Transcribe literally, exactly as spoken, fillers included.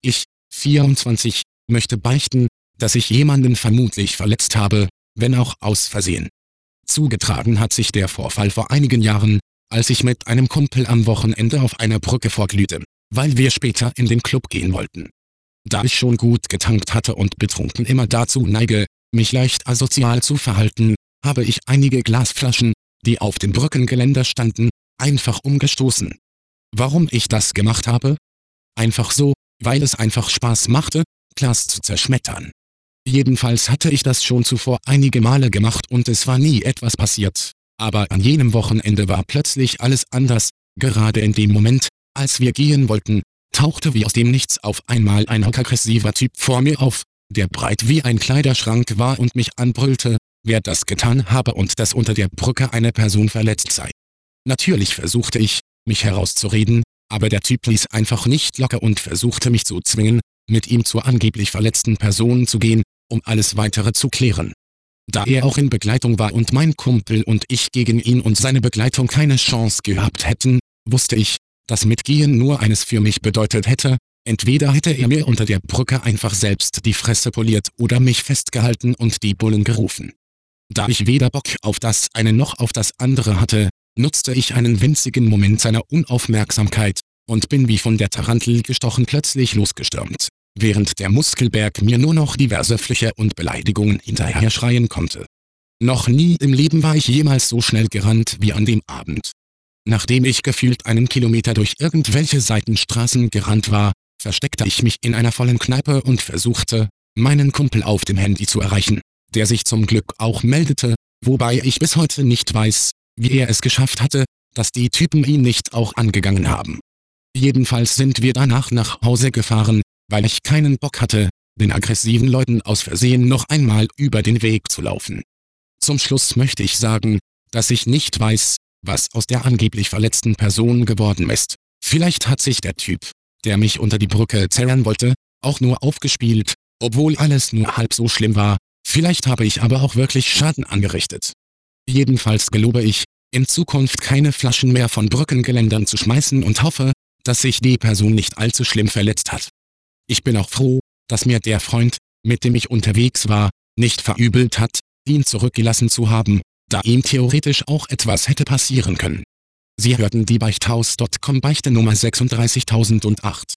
Ich, vierundzwanzig, möchte beichten, dass ich jemanden vermutlich verletzt habe, wenn auch aus Versehen. Zugetragen hat sich der Vorfall vor einigen Jahren, als ich mit einem Kumpel am Wochenende auf einer Brücke vorglühte, weil wir später in den Club gehen wollten. Da ich schon gut getankt hatte und betrunken immer dazu neige, mich leicht asozial zu verhalten, habe ich einige Glasflaschen, die auf dem Brückengeländer standen, einfach umgestoßen. Warum ich das gemacht habe? Einfach so, weil es einfach Spaß machte, Glas zu zerschmettern. Jedenfalls hatte ich das schon zuvor einige Male gemacht und es war nie etwas passiert. Aber an jenem Wochenende war plötzlich alles anders, gerade in dem Moment, als wir gehen wollten, tauchte wie aus dem Nichts auf einmal ein aggressiver Typ vor mir auf, der breit wie ein Kleiderschrank war und mich anbrüllte, wer das getan habe und dass unter der Brücke eine Person verletzt sei. Natürlich versuchte ich, mich herauszureden, aber der Typ ließ einfach nicht locker und versuchte mich zu zwingen, mit ihm zur angeblich verletzten Person zu gehen, um alles Weitere zu klären. Da er auch in Begleitung war und mein Kumpel und ich gegen ihn und seine Begleitung keine Chance gehabt hätten, wusste ich, dass Mitgehen nur eines für mich bedeutet hätte: entweder hätte er mir unter der Brücke einfach selbst die Fresse poliert oder mich festgehalten und die Bullen gerufen. Da ich weder Bock auf das eine noch auf das andere hatte, nutzte ich einen winzigen Moment seiner Unaufmerksamkeit und bin wie von der Tarantel gestochen plötzlich losgestürmt, während der Muskelberg mir nur noch diverse Flüche und Beleidigungen hinterher schreien konnte. Noch nie im Leben war ich jemals so schnell gerannt wie an dem Abend. Nachdem ich gefühlt einen Kilometer durch irgendwelche Seitenstraßen gerannt war, versteckte ich mich in einer vollen Kneipe und versuchte, meinen Kumpel auf dem Handy zu erreichen, der sich zum Glück auch meldete, wobei ich bis heute nicht weiß, wie er es geschafft hatte, dass die Typen ihn nicht auch angegangen haben. Jedenfalls sind wir danach nach Hause gefahren, weil ich keinen Bock hatte, den aggressiven Leuten aus Versehen noch einmal über den Weg zu laufen. Zum Schluss möchte ich sagen, dass ich nicht weiß, was aus der angeblich verletzten Person geworden ist. Vielleicht hat sich der Typ, der mich unter die Brücke zerren wollte, auch nur aufgespielt, obwohl alles nur halb so schlimm war. Vielleicht habe ich aber auch wirklich Schaden angerichtet. Jedenfalls gelobe ich, in Zukunft keine Flaschen mehr von Brückengeländern zu schmeißen und hoffe, dass sich die Person nicht allzu schlimm verletzt hat. Ich bin auch froh, dass mir der Freund, mit dem ich unterwegs war, nicht verübelt hat, ihn zurückgelassen zu haben, da ihm theoretisch auch etwas hätte passieren können. Sie hörten die Beichthaus Punkt com Beichte Nummer sechsunddreißigtausendacht.